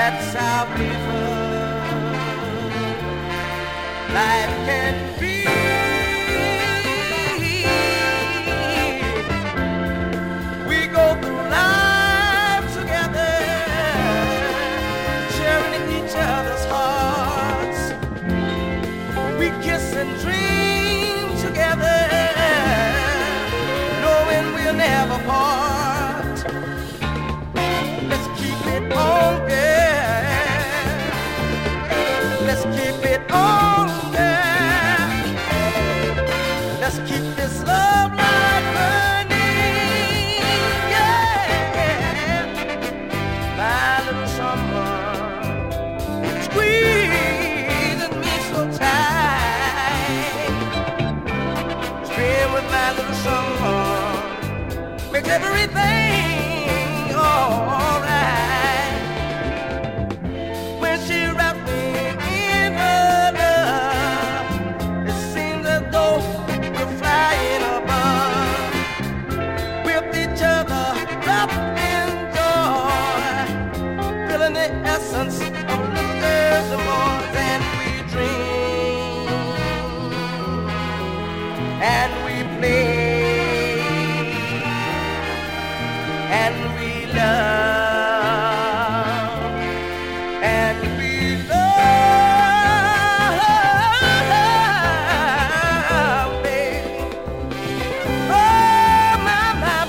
That's how beautiful life can be. We go through life together, sharing each other's hearts. We kiss and dream together, knowing we'll never part. Let's keep it on, girl. Let's keep it on, girl. Let's keep this love light burning, yeah. My little summer, squeezing me so tight. Spin with my little summer, makes everything alright. When she wraps me in her love, it seems as though we're flying above, with each other wrapped in joy, feeling the essence of little girls and boys, and we dream and we play. And we love, and we love, baby. Oh, my.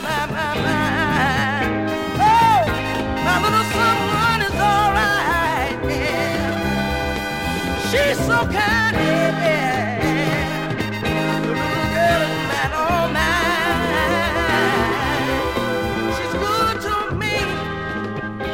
Oh, my little someone is alright, yeah. She's so kind